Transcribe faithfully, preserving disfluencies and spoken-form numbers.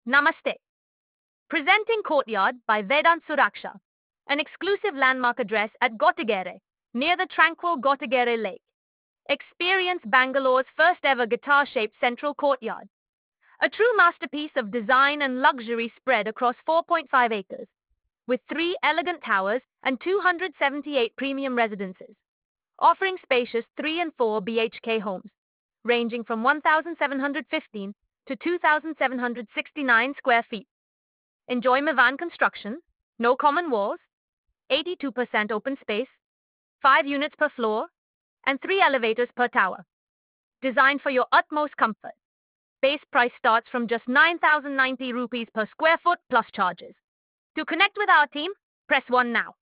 Namaste. Presenting Courtyard by Vedant Suraksha, an exclusive landmark address at Gotigere, near the tranquil Gotigere Lake. Experience Bangalore's first ever guitar-shaped central courtyard. A true masterpiece of design and luxury spread across four point five acres, with three elegant towers and two hundred seventy-eight premium residences, offering spacious three and four B H K homes, ranging from one thousand seven hundred fifteen to two thousand seven hundred sixty-nine square feet. Enjoy Mivan construction, no common walls, eighty-two percent open space, five units per floor, and three elevators per tower. Designed for your utmost comfort. Base price starts from just nine thousand ninety rupees per square foot plus charges. To connect with our team, press one now.